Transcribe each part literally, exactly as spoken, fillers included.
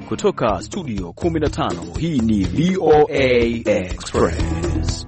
Kutoka studio kumi na tano, hii ni V O A Express.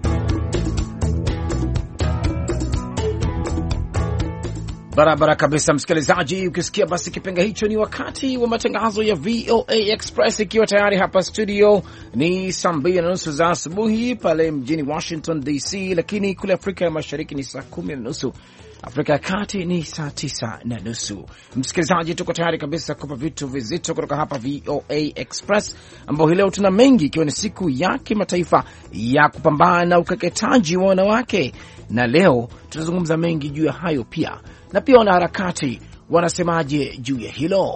Barabara kabisa msikilizaji, ukisikia basi kipenga hicho ni wakati wa matangazo ya V O A Express, ikiwa tayari hapa studio ni saa mbili na nusu za asubuhi pale mjini Washington D C, lakini kule Afrika ya Mashariki ni saa kumi na nusu, Afrika ya Kati ni saa tisa na nusu. Msikilizaji, tuko tayari kabisa kupa vitu vizito kutoka hapa V O A Express, ambao leo tuna mengi, ikiwa ni siku ya kimataifa ya kupambana na ukeketaji wa wanawake, na leo tutazungumza mengi juu ya hayo pia, na pia wanaharakati wanasemaje juu ya hilo.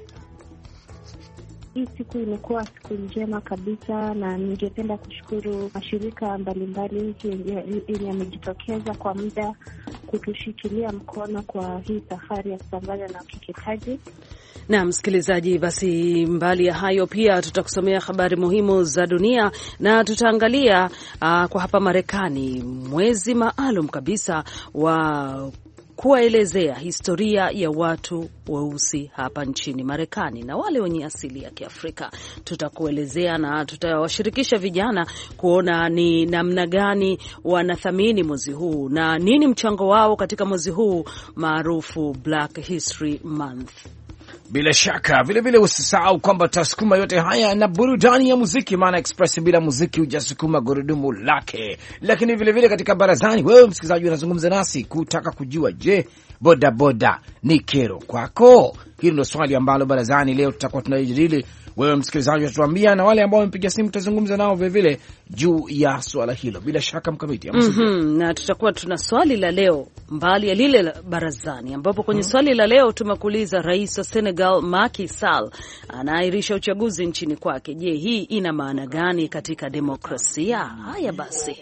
Hii siku imekuwa siku njema kabisa, na ningependa kushukuru mashirika mbalimbali yenye yamejitokeza kwa muda kutushikilia mkono kwa hii safari ya kupambana na ukeketaji. Na msikilizaji, basi mbali ya hayo pia tutakusomea habari muhimu za dunia, na tutaangalia uh, kwa hapa Marekani mwezi maalum kabisa wa kuwaelezea historia ya watu weusi hapa nchini Marekani na wale wenye asili ya Kiafrika. Tutakuelezea na tutawashirikisha vijana kuona ni namna gani wanathamini mwezi huu na nini mchango wao katika mwezi huu maarufu Black History Month. Bila shaka vile vile usisahau kwamba tutasukuma yote haya na burudani ya muziki, maana Express bila muziki hujasukuma gurudumu lake. Lakini vile vile katika barazani, wewe msikilizaji unazungumza nasi kutaka kujua, je, boda boda ni kero kwako? Hilo ndio swali ambalo barazani leo tutakuwa tunajadili. Wewe msikilizaji utatuambia, na wale ambao wamepiga simu tutazungumza nao vile vile juu ya swala hilo. Bila shaka mkamiti ya mm -hmm. Na tutakuwa tuna swali la leo mbali ya lile la barazani, ambapo kwenye mm -hmm. swali la leo tumekuuliza, Rais wa Senegal Macky Sall anaahirisha uchaguzi nchini kwake. Je, hii ina maana gani katika demokrasia? Haya basi,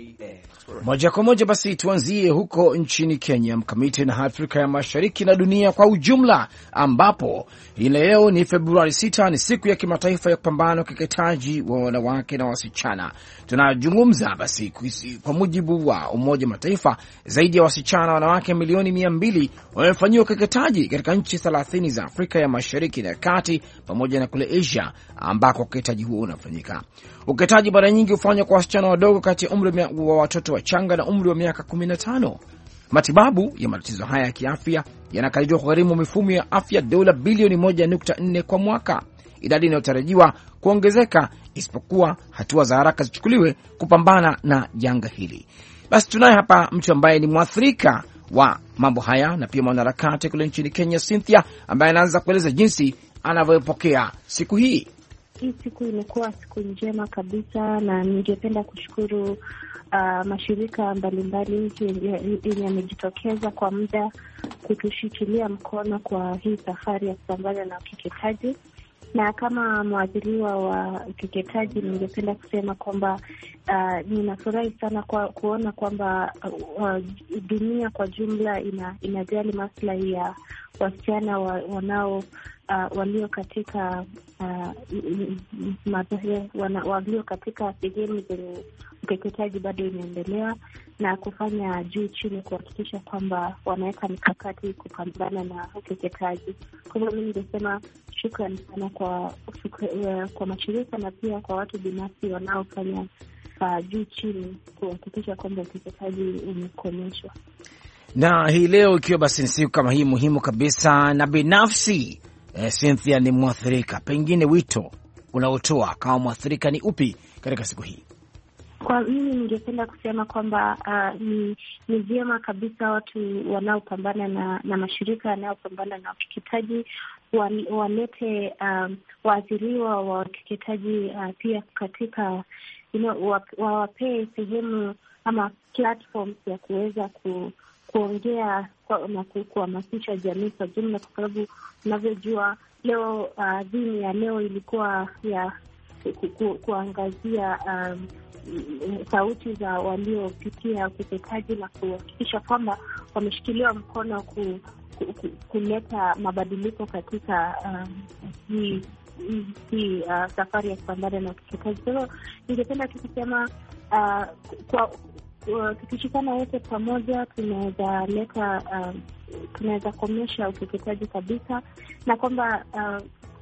moja kwa moja basi tuanzie huko nchini Kenya, mkamiti, na Afrika ya Mashariki na dunia kwa ujumla, ambapo leo ni Februari sita, ni siku ya kimataifa ya kupambana na ukeketaji wa wanawake na wasichana. Tunazungumza basi kwa mujibu wa Umoja Mataifa, zaidi ya wasichana wanawake milioni mia mbili wamefanyiwa ukeketaji katika nchi thelathini za Afrika ya Mashariki na Kati pamoja na kule Asia ambako ukeketaji huo unafanyika. Ukeketaji mara nyingi hufanywa kwa wasichana wadogo kati ya umri wa watoto wachanga na umri wa miaka kumi na tano. Matibabu ya matatizo haya ya kiafya yanakadiriwa kugharimu mifumo ya afya dola bilioni moja nukta nne kwa mwaka, idadi inayotarajiwa kuongezeka isipokuwa hatua za haraka zichukuliwe kupambana na janga hili. Basi tunaye hapa mtu ambaye ni mwathirika wa mambo haya na pia mwanaharakati kule nchini Kenya, Cynthia, ambaye anaanza kueleza jinsi anavyopokea siku hii. Hii siku imekuwa siku njema kabisa, na ningependa kushukuru uh, mashirika mbalimbali yenye yamejitokeza kwa muda kutushikilia mkono kwa hii safari ya kupambana na ukeketaji. Na kama mwathiriwa wa ukeketaji, ningependa kusema kwamba uh, ninafurahi sana kwa kuona kwamba uh, dunia kwa jumla ina, inajali maslahi ya wasichana wa, wanao uh, walio katika uh, madhara, wana, walio katika sehemu zenye ukeketaji bado inaendelea, na kufanya juu chini kuhakikisha kwamba wanaweka mikakati kupambana na ukeketaji. Kwa hivyo mimi ningesema shukrani sana kwa kwa mashirika na pia kwa watu binafsi wanaofanya uh, juu chini kuhakikisha kwamba ukeketaji umekomeshwa. Na hii leo ikiwa basi ni siku kama hii muhimu kabisa, na binafsi eh, Cynthia ni mwathirika, pengine wito unaotoa kama mwathirika ni upi katika siku hii? Kwa mimi ningependa kusema kwamba uh, ni ni vyema kabisa watu wanaopambana na, na mashirika yanayopambana na ukeketaji walete um, waathiriwa wa ukeketaji uh, pia katika you know, wawapee sehemu ama platforms ya kuweza ku, kuongea kwa, na kuhamasisha jamii kwa jumla, kwa sababu unavyojua leo uh, dhini ya leo ilikuwa ya ku, ku, kuangazia um, sauti za waliopitia ukeketaji na kuhakikisha kwamba wameshikiliwa mkono ku, ku, ku, kuleta mabadiliko katika um, hii hii uh, safari ya kupambana na ukeketaji. Kwa hiyo ningependa tukisema uh, kwa uh, tukishikana wote pamoja tunaweza leta uh, tunaweza komesha ukeketaji kabisa, na kwamba uh,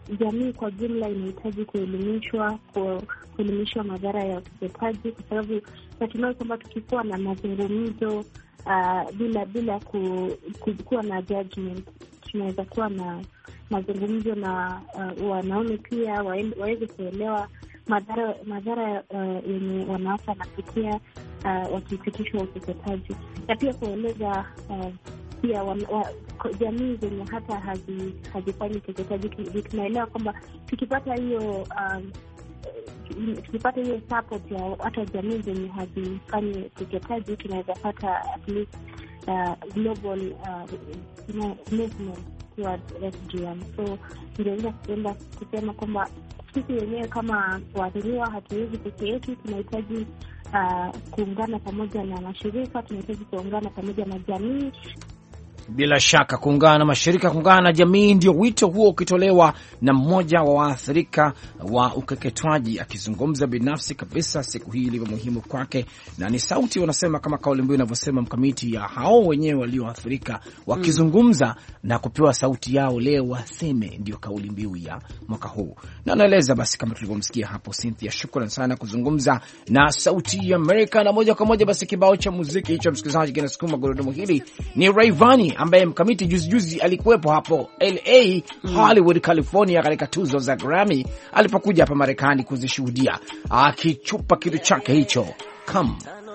jamii kwa jumla inahitaji kuelimishwa, kuelimishwa madhara ya ukeketaji, kwa sababu natumai kwamba tukikuwa na mazungumzo uh, bila bila ku, ku, kuwa na judgment, tunaweza kuwa na mazungumzo na uh, wanaume pia waweze kuelewa madhara madhara uh, yenye wanawake wanapitia uh, wakipitishwa ukeketaji, na pia kueleza uh, pia wa, wa, jamii zenye hata hazifanyi ukeketaji. Tunaelewa kwamba tukipata hiyo um, tukipata hiyo support ya hata jamii zenye hazifanyi ukeketaji, tunaweza pata at least uh, global uh, you know, movement towards F G M. So ningeweza kupenda kusema kwamba sisi wenyewe kama waathiriwa hatuwezi peke yetu, tunahitaji uh, kuungana pamoja na mashirika, tunahitaji kuungana pamoja na jamii. Bila shaka kuungana na mashirika, kuungana na jamii, ndio wito huo ukitolewa na mmoja wa waathirika wa ukeketwaji, akizungumza binafsi kabisa siku hii ilivyo muhimu kwake, na ni sauti wanasema kama kauli mbiu inavyosema mkamiti ya hao wenyewe walioathirika wakizungumza mm. na kupewa sauti yao leo waseme, ndio kauli mbiu ya mwaka huu. Na naeleza basi kama tulivyomsikia hapo Cynthia, shukrani sana kuzungumza na Sauti ya Amerika. Na moja kwa moja basi kibao cha muziki hicho msikilizaji kinasukuma gurudumu hili ni Rayvanny ambaye mkamiti juzi juzi alikuwepo hapo L A mm. Hollywood, California katika tuzo za Grammy alipokuja hapa Marekani kuzishuhudia, akichupa kitu chake hicho Come.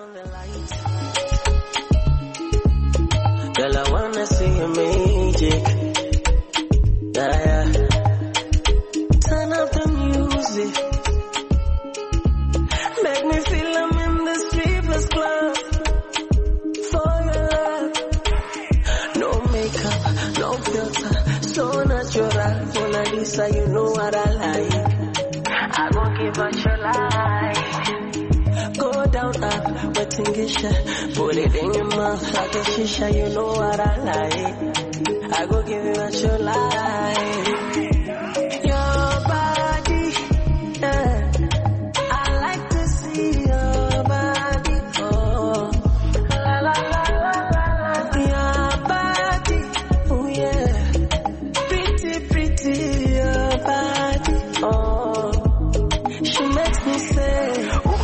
Girl, I wanna see your magic. Yeah, yeah. Turn up the music. Make me feel I'm in the strippers club. For your love. No makeup, no filter. So natural. Mona Lisa, you know what I like. I gon' give out your life. Go down, up, wet and gisha. Put it in your mouth like a shisha, you know what I like. I go give you what you like. Your body, yeah. I like to see your body, oh. La la la la la la. Your body, oh yeah. Pretty, pretty, your body, oh. She makes me say,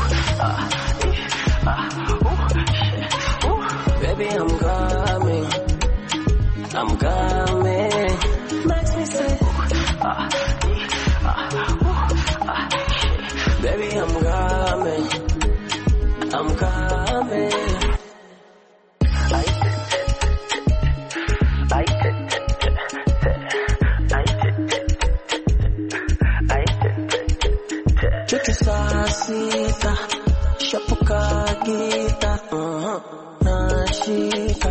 baby, I'm coming, I'm coming. Makes me say, uh, uh, uh, baby, I'm coming, I'm coming. Chuki sasita, shapuka gita, uh-huh. Nashika,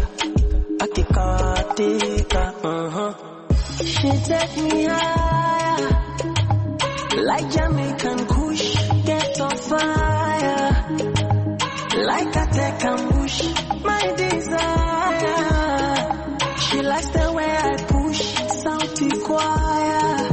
akikatika, uh-huh. She take me higher, like Jamaican Kush, get on fire, like a take ambush, my desire. She likes the way I push, sauti choir.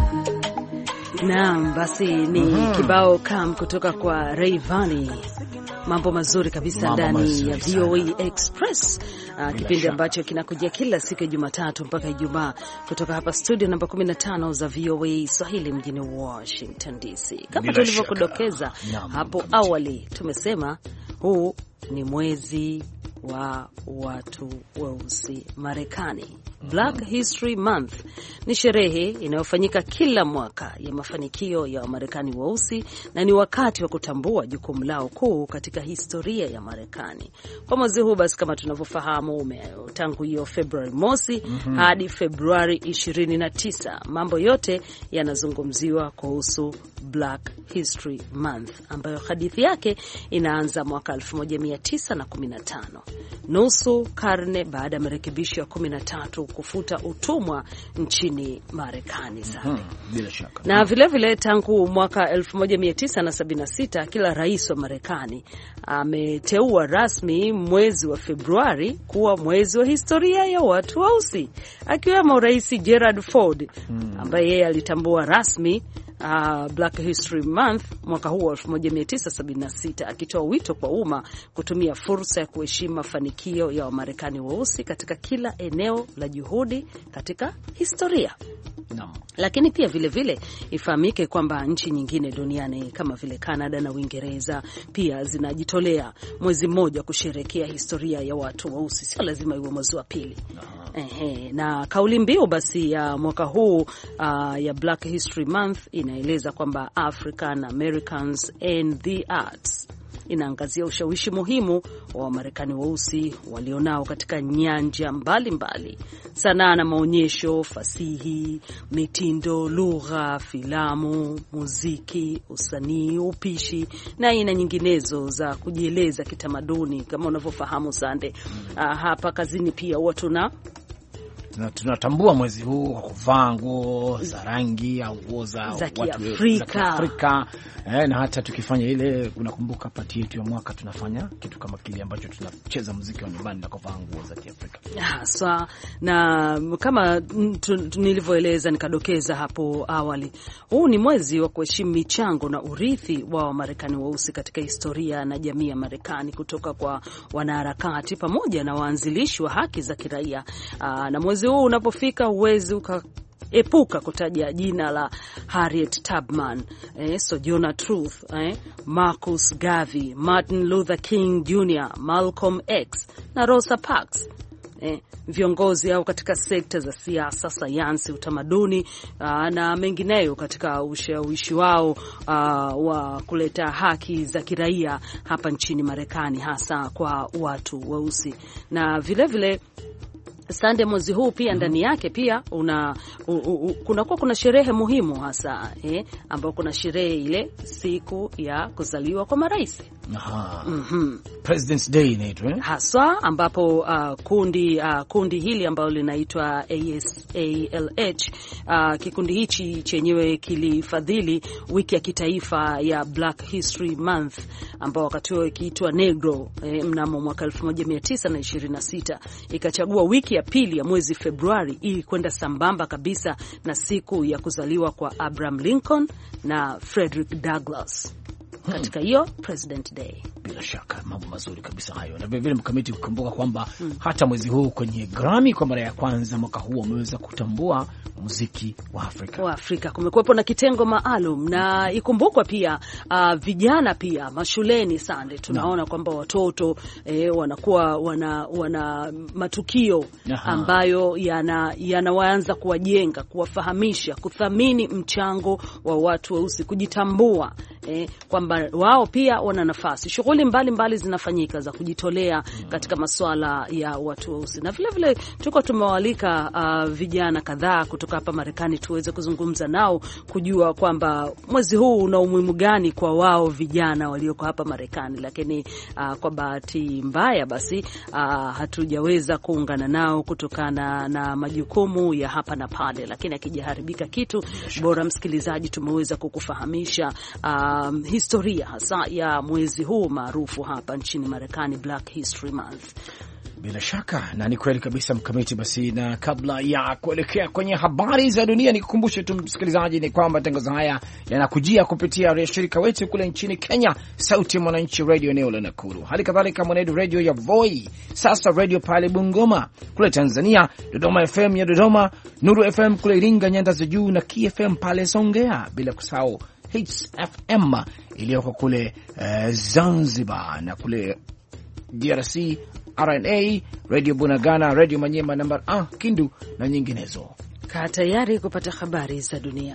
Naam, basi ni mm-hmm. kibao Come kutoka kwa Rayvanny. Mambo mazuri kabisa ndani ya V O A Express, uh, kipindi ambacho kinakujia kila siku ya Jumatatu mpaka Ijumaa kutoka hapa studio namba kumi na tano za V O A Swahili mjini Washington D C. Kama tulivyokudokeza hapo awali, tumesema huu ni mwezi wa watu weusi Marekani. Black History Month ni sherehe inayofanyika kila mwaka ya mafanikio ya Wamarekani weusi, na ni wakati wa kutambua jukumu lao kuu katika historia ya Marekani. Kwa mwezi huu basi, kama tunavyofahamu, tangu hiyo Februari mosi mm-hmm. hadi Februari ishirini na tisa, mambo yote yanazungumziwa kuhusu Black History Month, ambayo hadithi yake inaanza mwaka elfu moja mia tisa na kumi na tano, nusu karne baada ya marekebisho ya kumi na tatu kufuta utumwa nchini Marekani sana. Mm-hmm. Bila shaka. Na vile vile tangu mwaka elfu moja mia tisa na sabini na sita kila rais wa Marekani ameteua rasmi mwezi wa Februari kuwa mwezi wa historia ya watu weusi, akiwemo Rais Gerald Ford ambaye yeye alitambua rasmi Uh, Black History Month mwaka huu elfu moja mia tisa sabini na sita, akitoa wito kwa umma kutumia fursa ya kuheshimu mafanikio ya Wamarekani weusi katika kila eneo la juhudi katika historia. Naam. Lakini pia vile vile ifahamike kwamba nchi nyingine duniani kama vile Canada na Uingereza pia zinajitolea mwezi mmoja kusherehekea historia ya watu weusi, sio lazima iwe mwezi wa pili. Ehe, na kauli mbiu basi ya mwaka huu uh, ya Black History Month inaeleza kwamba African Americans and the Arts. Inaangazia ushawishi muhimu wa Wamarekani weusi walionao katika nyanja mbalimbali: sanaa na maonyesho, fasihi, mitindo, lugha, filamu, muziki, usanii, upishi na aina nyinginezo za kujieleza kitamaduni. Kama unavyofahamu Sande, uh, hapa kazini pia watu na na tunatambua mwezi huu kwa kuvaa nguo za rangi au nguo za za Kiafrika, Afrika. Eh, na hata tukifanya ile, unakumbuka pati yetu ya mwaka tunafanya kitu kama kile ambacho tunacheza muziki wa nyumbani na kuvaa nguo za Kiafrika. Haswa, na kama nilivyoeleza nikadokeza hapo awali, huu ni mwezi wa kuheshimu michango na urithi wa Wamarekani weusi katika historia na jamii ya Marekani, kutoka kwa wanaharakati pamoja na waanzilishi wa haki za kiraia. Aa, na mwezi huu unapofika huwezi uka epuka kutaja jina la Harriet Tubman, eh, Sojourner Truth, eh, Marcus Garvey, Martin Luther King Junior, Malcolm X na Rosa Parks. Eh, viongozi au katika sekta za siasa, sayansi, utamaduni aa, na mengineyo katika ushawishi wao aa, wa kuleta haki za kiraia hapa nchini Marekani, hasa kwa watu weusi. Na vile vile Sunday mwezi huu pia ndani yake pia una kuna kwa kuna sherehe muhimu hasa eh, ambapo kuna sherehe ile siku ya kuzaliwa kwa marais. Aha. Mhm. President's Day inaitwa eh? Hasa ambapo uh, kundi uh, kundi hili ambalo linaitwa A S A L H, uh, kikundi hichi chenyewe kilifadhili wiki ya kitaifa ya Black History Month ambao wakati huo ikiitwa Negro eh, mnamo mwaka elfu moja mia tisa na ishirini na sita, ikachagua wiki ya pili ya mwezi Februari ili kwenda sambamba kabisa na siku ya kuzaliwa kwa Abraham Lincoln na Frederick Douglass katika hiyo President Day. Bila shaka mambo mazuri kabisa hayo. Na vile vile mkamiti kukumbuka kwamba hmm. hata mwezi huu kwenye Grammy kwa mara ya kwanza mwaka huu wameweza kutambua muziki wa Afrika. Wa Afrika kumekuwepo na kitengo maalum, na ikumbukwa pia uh, vijana pia mashuleni Sande tunaona kwamba watoto eh, wanakuwa wana, wana matukio Aha. ambayo yana yanaanza kuwajenga, kuwafahamisha, kuthamini mchango wa watu weusi, kujitambua eh, kwamba wao pia wana nafasi. Shughuli mbalimbali zinafanyika za kujitolea katika masuala ya watu weusi. Na vile vile tuko tumewalika uh, vijana kadhaa kutoka hapa Marekani tuweze kuzungumza nao, kujua kwamba mwezi huu una umuhimu gani kwa wao vijana walioko hapa Marekani. Lakini uh, kwa bahati mbaya basi uh, hatujaweza kuungana nao kutokana na majukumu ya hapa na pale, lakini akijaharibika kitu bora msikilizaji tumeweza kukufahamisha uh, historia hasa ya mwezi huu maarufu hapa nchini Marekani, Black History Month. Bila shaka, na ni kweli kabisa mkamiti. Basi na kabla ya kuelekea kwenye habari za dunia, nikukumbushe tu msikilizaji ni kwamba matangazo haya yanakujia kupitia shirika wetu kule nchini Kenya, Sauti ya Mwananchi Radio eneo la Nakuru, hali kadhalika Mwenedu Radio ya Voi, Sasa Radio pale Bungoma, kule Tanzania Dodoma F M ya Dodoma, Nuru F M kule Iringa nyanda za juu, na K F M pale Songea, bila kusahau Hits F M iliyoko kule uh, Zanzibar, na kule D R C R N A Radio Bunagana, Radio Manyema namba ah, Kindu na nyinginezo. Kaa tayari kupata habari za dunia.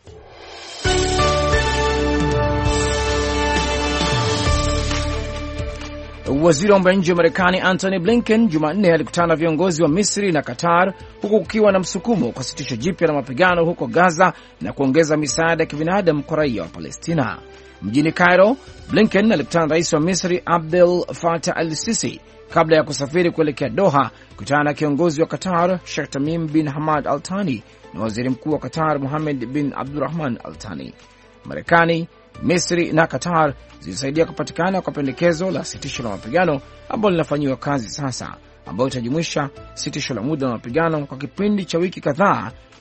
Waziri wa mambo ya nje wa Marekani Anthony Blinken Jumanne alikutana na viongozi wa Misri na Qatar, huku kukiwa na msukumo kwa sitisho jipya la mapigano huko Gaza na kuongeza misaada ya kibinadamu kwa raia wa Palestina. Mjini Cairo, Blinken alikutana na rais wa Misri Abdel Fattah al-Sisi kabla ya kusafiri kuelekea Doha kutana na kiongozi wa Qatar Sheikh Tamim bin Hamad Al Thani na waziri mkuu wa Qatar Mohammed bin Abdurrahman Al Thani. Marekani, Misri na Qatar zilisaidia kupatikana kwa pendekezo la sitisho la mapigano ambalo linafanyiwa kazi sasa, ambayo itajumuisha sitisho la muda wa mapigano kwa kipindi cha wiki kadhaa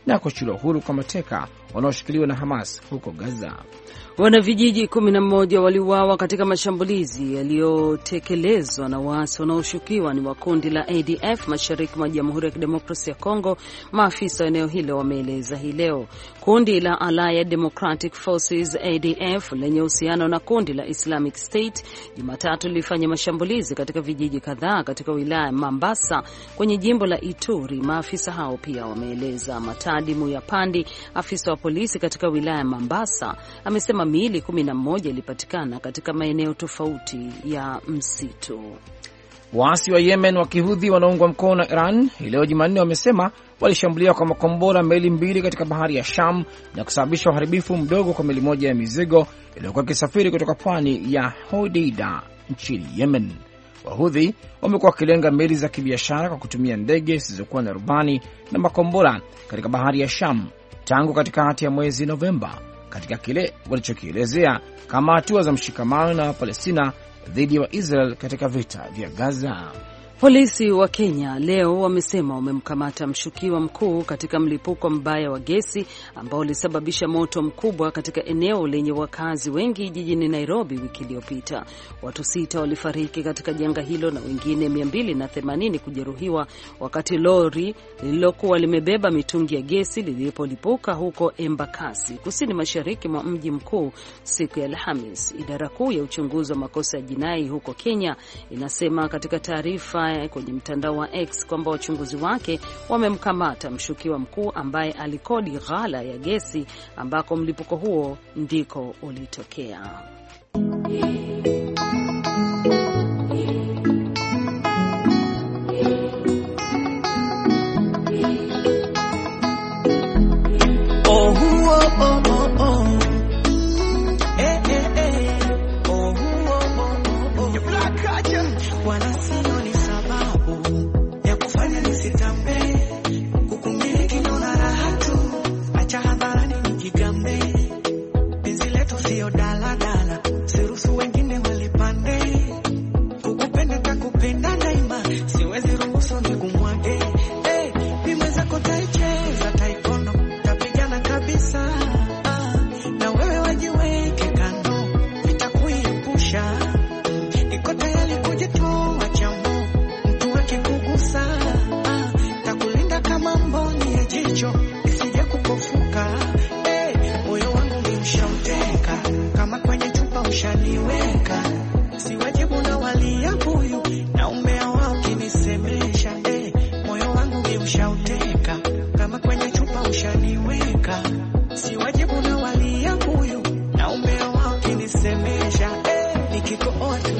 na kuachiliwa huru kwa mateka wanaoshikiliwa na Hamas huko Gaza. Wanavijiji kumi na moja waliuawa katika mashambulizi yaliyotekelezwa na waasi wanaoshukiwa ni wa kundi la A D F mashariki mwa Jamhuri ya Kidemokrasia ya Kongo, maafisa wa eneo hilo wameeleza hii leo. Kundi la Allied Democratic Forces A D F lenye uhusiano na kundi la Islamic State Jumatatu lilifanya mashambulizi katika vijiji kadhaa katika wilaya Mambasa kwenye jimbo la Ituri, maafisa hao pia wameeleza. Matadi Muyapandi, afisa wa polisi katika wilaya Mambasa, amesema miili kumi na moja ilipatikana katika maeneo tofauti ya msitu. Waasi wa Yemen wa Kihudhi wanaungwa mkono na Iran hii leo Jumanne wamesema walishambulia kwa makombora meli mbili katika bahari ya Sham na kusababisha uharibifu mdogo kwa meli moja ya mizigo iliyokuwa ikisafiri kutoka pwani ya Hodeida nchini Yemen. Wahudhi wamekuwa wakilenga meli za kibiashara kwa kutumia ndege zisizokuwa na rubani na makombora katika bahari ya Sham tangu katikati ya mwezi Novemba, katika kile walichokielezea kama hatua za mshikamano na Palestina dhidi ya Israel katika vita vya Gaza. Polisi wa Kenya leo wamesema wamemkamata mshukiwa mkuu katika mlipuko mbaya wa gesi ambao ulisababisha moto mkubwa katika eneo lenye wakazi wengi jijini Nairobi wiki iliyopita. Watu sita walifariki katika janga hilo na wengine mia mbili na themanini kujeruhiwa wakati lori lililokuwa limebeba mitungi ya gesi lilipolipuka huko Embakasi, kusini mashariki mwa mji mkuu siku ya Alhamis. Idara kuu ya uchunguzi wa makosa ya jinai huko Kenya inasema katika taarifa kwenye mtandao wa X kwamba wachunguzi wake wamemkamata mshukiwa mkuu ambaye alikodi ghala ya gesi ambako mlipuko huo ndiko ulitokea. Oh, oh, oh, oh, oh. Eh, eh, eh. Oh, oh, oh, oh, oh. You black culture. Wanasio ni sababu ya kufanya nisitambe, kukumiliki naona raha tu, acha hadharani nijigambe, penzi letu sio daladala, siruhusu wengine walipande, kukupenda takupenda daima, siwezi ruhusu nikumwage. Eh, mimi zako taicheza taikono, tapigana kabisa, ah, na wewe wajiweke kando, nitakuepusha, niko tayari kujitoa chamo, mtu wake kugusa, ah, takulinda kama mboni ya jicho, isije kupofuka. Eh, moyo wangu ni ushauteka, kama kwenye chupa ushaniweka, si wajibu na walia huyu, na umea wao kinisemesha. Eh, moyo wangu ni ushauteka, kama kwenye chupa ushaniweka, si wajibu na walia huyu, na umea wao kinisemesha. Eh, nikikooa tu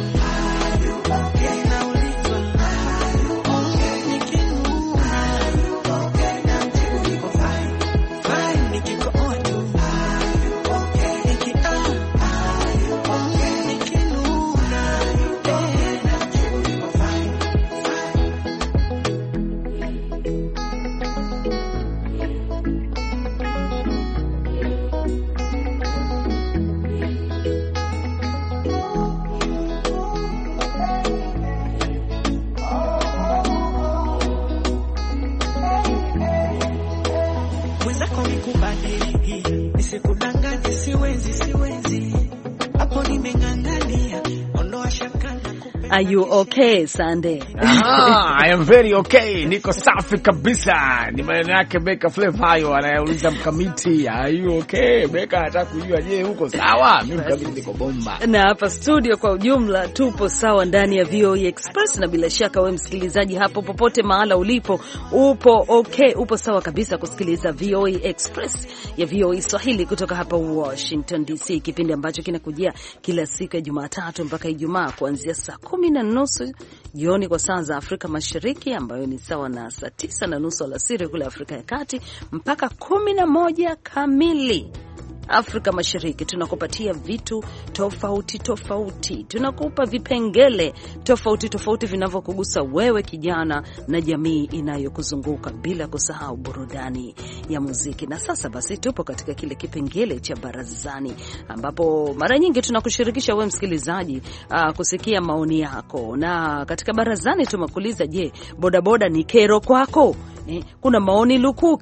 Are you okay, Sunday? Ah, I am very okay. Niko safi kabisa. Ni maneno yake Beka Flavor hayo anayeuliza mkamiti. Are you okay? Beka anataka kujua je, huko sawa? Mimi mkamiti niko bomba. Na hapa studio kwa ujumla tupo sawa ndani ya V O E Express, na bila shaka wewe msikilizaji hapo popote mahala ulipo upo okay, upo sawa kabisa kusikiliza V O E Express ya V O E Swahili kutoka hapa Washington D C, kipindi ambacho kinakujia kila siku ya Jumatatu mpaka Ijumaa kuanzia saa kumi na nusu jioni kwa saa za Afrika Mashariki, ambayo ni sawa na saa tisa na nusu alasiri kule Afrika ya Kati, mpaka kumi na moja kamili Afrika Mashariki. Tunakupatia vitu tofauti tofauti, tunakupa vipengele tofauti tofauti vinavyokugusa wewe kijana na jamii inayokuzunguka, bila kusahau burudani ya muziki. Na sasa basi tupo katika kile kipengele cha barazani, ambapo mara nyingi tunakushirikisha wewe msikilizaji uh, kusikia maoni yako. Na katika barazani tumekuuliza, je, bodaboda ni kero kwako? Eh, kuna maoni lukuki.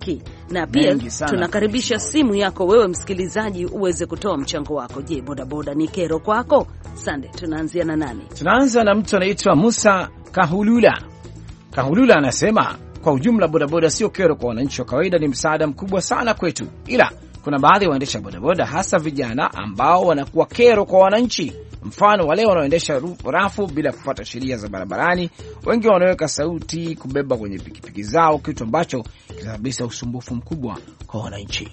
na pia tunakaribisha simu yako wewe msikilizaji uweze kutoa mchango wako. Je, bodaboda ni kero kwako? Sande, tunaanzia na nani? Tunaanza na mtu anaitwa Musa Kahulula. Kahulula anasema kwa ujumla bodaboda sio kero kwa wananchi wa kawaida, ni msaada mkubwa sana kwetu, ila kuna baadhi ya waendesha bodaboda hasa vijana ambao wanakuwa kero kwa wananchi. Mfano, wale wanaoendesha rafu bila kufuata sheria za barabarani, wengi wanaweka sauti kubeba kwenye pikipiki zao, kitu ambacho kinasababisha usumbufu mkubwa kwa wananchi.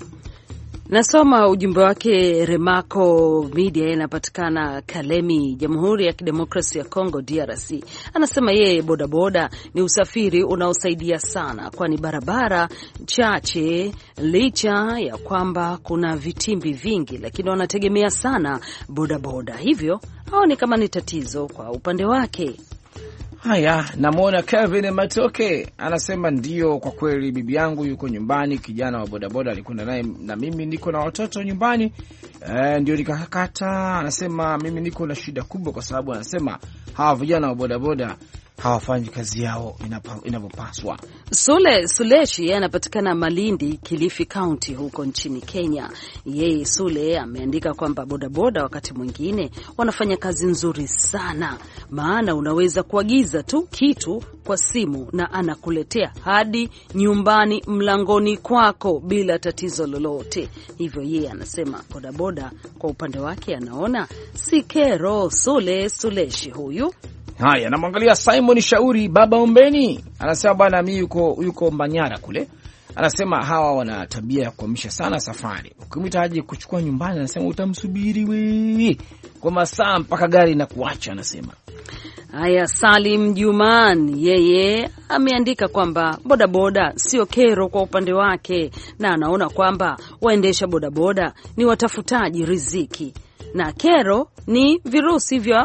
Nasoma ujumbe wake. Remako Media inapatikana Kalemi, Jamhuri ya Kidemokrasia ya Kongo D R C. Anasema yeye bodaboda ni usafiri unaosaidia sana, kwani barabara chache, licha ya kwamba kuna vitimbi vingi, lakini wanategemea sana bodaboda, hivyo haoni kama ni tatizo kwa upande wake. Haya, namwona Kevin Matoke anasema ndio, kwa kweli bibi yangu yuko nyumbani, kijana wa bodaboda alikwenda naye, na mimi niko na watoto nyumbani, e, ndio nikakata. Anasema mimi niko na shida kubwa, kwa sababu anasema hawa vijana wa bodaboda hawafanyi kazi yao inavyopaswa. Sule Suleshi anapatikana Malindi, Kilifi County huko nchini Kenya. Yeye Sule ameandika kwamba bodaboda wakati mwingine wanafanya kazi nzuri sana, maana unaweza kuagiza tu kitu kwa simu na anakuletea hadi nyumbani mlangoni kwako bila tatizo lolote. Hivyo yeye anasema bodaboda kwa upande wake anaona si kero. Sule Suleshi huyu. Haya, namwangalia Simon Shauri Baba Ombeni. Anasema bwana mimi yuko yuko Mbanyara kule. Anasema hawa wana tabia ya kuhamisha sana safari. Ukimhitaji kuchukua nyumbani, anasema utamsubiri we kwa masaa mpaka gari na kuacha, anasema. Haya, Salim Juman yeye ameandika kwamba bodaboda sio kero kwa upande wake, na anaona kwamba waendesha bodaboda ni watafutaji riziki, na kero ni virusi vya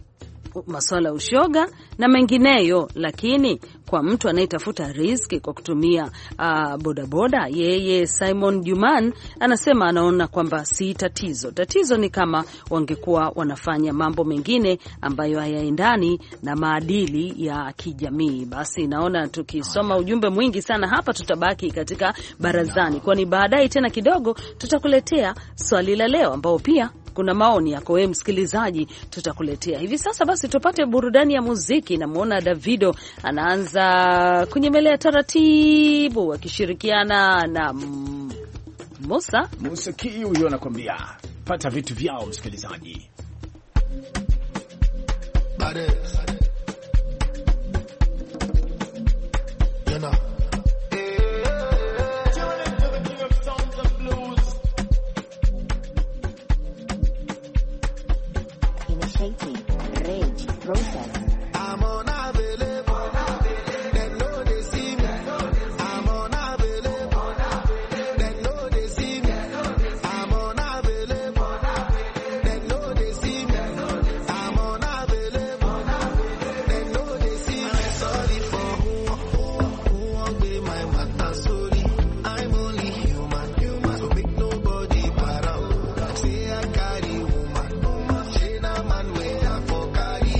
masuala ushoga na mengineyo. Lakini kwa mtu anayetafuta riziki kwa kutumia uh, bodaboda, yeye Simon Juman anasema anaona kwamba si tatizo. Tatizo ni kama wangekuwa wanafanya mambo mengine ambayo hayaendani na maadili ya kijamii. Basi naona tukisoma ujumbe mwingi sana hapa tutabaki katika barazani, kwani baadaye tena kidogo tutakuletea swali la leo ambao pia kuna maoni yako wewe msikilizaji tutakuletea hivi sasa. Basi tupate burudani ya muziki. Namuona Davido anaanza kunyemelea taratibu akishirikiana na Musa Musa Kiu, huyo anakuambia pata vitu vyao msikilizaji. Bade. Yana. I'm unavailable. They know they see me. I'm unavailable. They know they see me. I'm unavailable. They know they see me. I'm unavailable. They know they see me. Sorry for who, who, who won't be my matter. Sorry, I'm only human. Human, so make nobody para. Say I carry woman, woman. She na man way I for carry.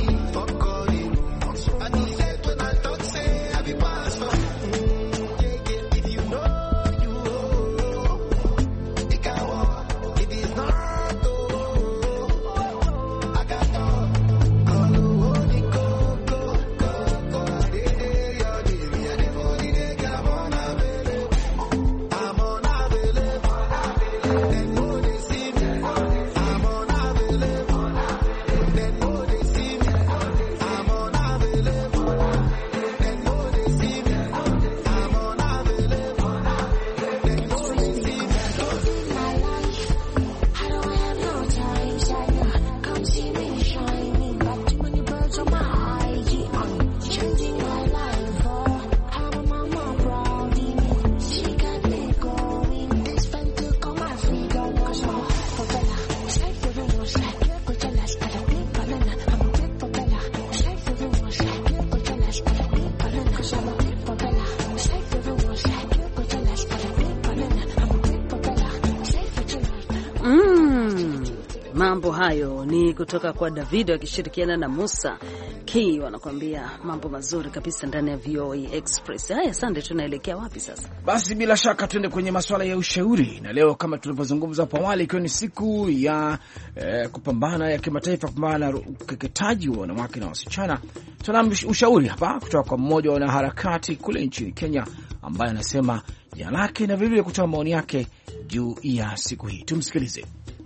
Mambo hayo ni kutoka kwa Davido akishirikiana na Musa Key wanakuambia mambo mazuri kabisa ndani ya V O A Express. Haya, Sunday, tunaelekea wapi sasa? Basi bila shaka tuende kwenye masuala ya ushauri, na leo kama tulivyozungumza hapo awali, ikiwa ni siku ya eh, kupambana ya kimataifa kupambana na ukeketaji wa wanawake na wasichana, tuna ushauri hapa kutoka kwa mmoja wa wanaharakati kule nchini Kenya ambaye anasema jina lake na vile vile kutoa maoni yake juu ya siku hii. Tumsikilize.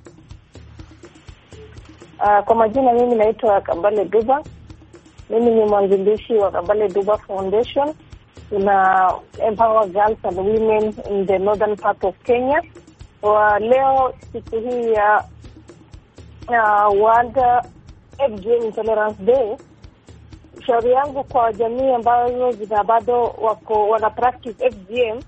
Uh, kwa majina mimi naitwa Kambale Duba. Mimi ni mwanzilishi wa Kambale Duba Foundation. Tuna empower girls and women in the northern part of Kenya. Wa leo siku hii ya uh, World F G M Intolerance Day, shauri yangu kwa jamii ambazo zina bado wako wana practice F G M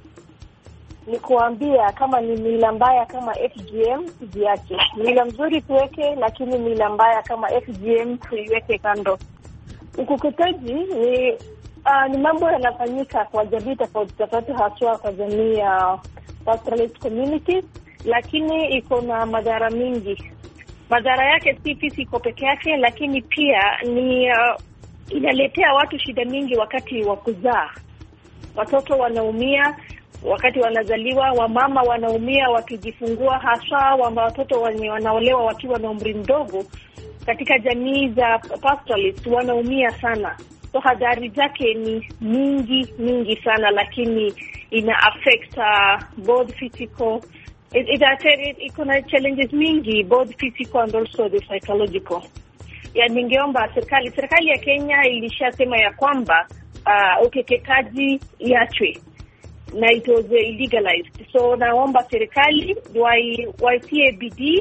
ni kuambia kama ni mila mbaya kama F G M ziache. Mila mzuri tuweke, lakini mila mbaya kama F G M tuiweke kando. Ukeketaji ni uh, ni mambo yanafanyika kwa jamii tofauti tofauti, haswa kwa jamii ya pastoralist communities, lakini iko na madhara mingi. Madhara yake si physical peke yake, lakini pia ni uh, inaletea watu shida mingi wakati wa kuzaa. Watoto wanaumia wakati wanazaliwa, wamama wanaumia wakijifungua, hasa watoto wenye wanaolewa wakiwa na umri mdogo. Katika jamii za pastoralist wanaumia sana. So hadhari zake ni mingi mingi sana, lakini ina affect uh, both physical, it, it, it, it kuna challenges mingi both physical and also the psychological. Ya ningeomba serikali serikali ya Kenya ilishasema ya kwamba uh, ukeketaji iachwe na it was illegalized. So naomba serikali waitie bidii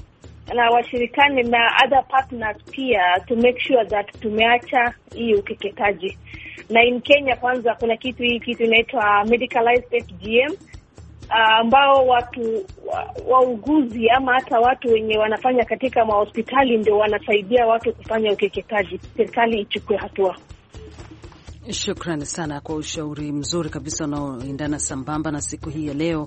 na washirikane na other partners pia to make sure that tumeacha hii ukeketaji. Na in Kenya kwanza kuna kitu hii kitu inaitwa medicalized F G M ambao uh, watu wauguzi wa ama hata watu wenye wanafanya katika mahospitali ndio wanasaidia watu kufanya ukeketaji. Serikali ichukue hatua. Shukrani sana kwa ushauri mzuri kabisa unaoendana sambamba na siku hii ya leo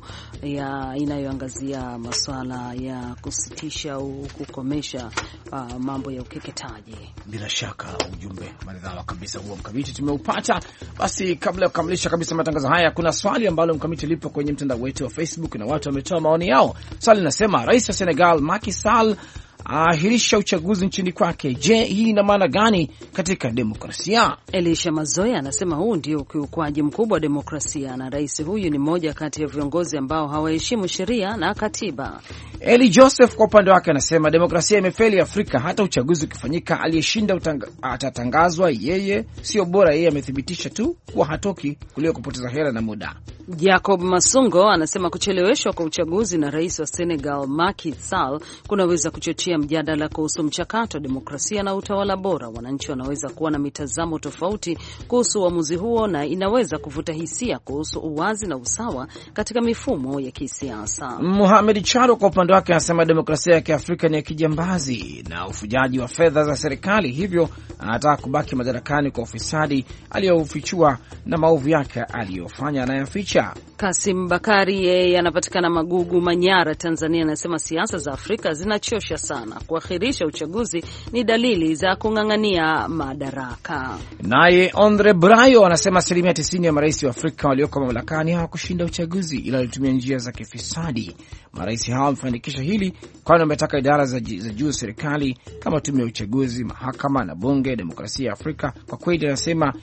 ya inayoangazia masuala ya kusitisha au kukomesha uh, mambo ya ukeketaji. Bila shaka ujumbe maridhawa kabisa huo Mkamiti tumeupata. Basi kabla ya kukamilisha kabisa matangazo haya, kuna swali ambalo Mkamiti lipo kwenye mtandao wetu wa Facebook na watu wametoa maoni yao. Swali linasema, Rais wa Senegal Macky Sall ahirisha uchaguzi nchini kwake. Je, hii ina maana gani katika demokrasia? Elisha Mazoya anasema huu ndio ukiukwaji mkubwa wa demokrasia, na rais huyu ni mmoja kati ya viongozi ambao hawaheshimu sheria na katiba. Eli Joseph kwa upande wake anasema demokrasia imefeli Afrika, hata uchaguzi ukifanyika aliyeshinda atatangazwa yeye, sio bora yeye amethibitisha tu kuwa hatoki kuliko kupoteza hela na muda. Jacob Masungo anasema kucheleweshwa kwa uchaguzi na rais wa Senegal Macky Sall kunaweza kuchochea mjadala kuhusu mchakato wa demokrasia na utawala bora. Wananchi wanaweza kuwa na mitazamo tofauti kuhusu uamuzi huo na inaweza kuvuta hisia kuhusu uwazi na usawa katika mifumo ya kisiasa. Mohamed Charo kwa upande wake anasema demokrasia ya Kiafrika ni ya kijambazi na ufujaji wa fedha za serikali, hivyo anataka kubaki madarakani kwa ufisadi aliyofichua na maovu yake aliyofanya na yaficha. Kasim Bakari yeye anapatikana Magugu, Manyara, Tanzania, anasema siasa za Afrika zinachosha sana. Kuakhirisha uchaguzi ni dalili za kung'ang'ania madaraka. Naye Andre Brayo anasema asilimia tisini ya marais wa Afrika walioko mamlakani hawakushinda uchaguzi ila walitumia njia za kifisadi. Marais hao wamefanikisha hili kwani wametaka idara za juu serikali kama tume ya uchaguzi, mahakama na bunge. Demokrasia ya Afrika kwa kweli anasema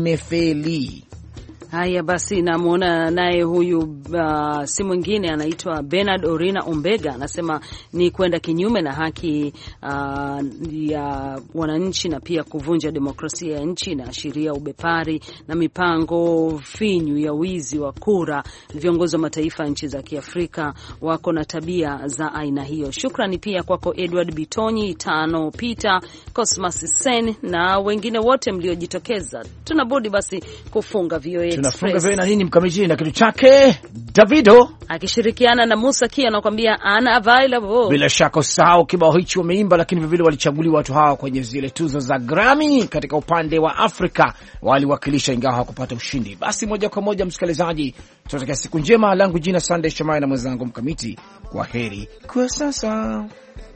imefeli. Haya basi, namuona naye huyu uh, si mwingine anaitwa Bernard Orina Umbega, anasema ni kwenda kinyume na haki uh, ya wananchi na pia kuvunja demokrasia ya nchi na sheria, ubepari na mipango finyu ya wizi wa kura. Viongozi wa mataifa nchi za Kiafrika wako na tabia za aina hiyo. Shukrani pia kwako Edward Bitonyi, Tano Peter, Cosmas Sen na wengine wote mliojitokeza. Tunabudi basi kufunga V O A. Tunafunga vile na nini Mkamiti na kitu chake Davido akishirikiana na Musa Kia anakuambia unavailable. Bila shaka usahau kibao hicho wameimba, lakini vile walichaguliwa watu hawa kwenye zile tuzo za Grammy katika upande wa Afrika, waliwakilisha ingawa hawakupata ushindi. Basi moja kwa moja msikilizaji, tunatakia siku njema. Langu jina Sunday Shomai na mwenzangu Mkamiti. Kwa heri kwa sasa.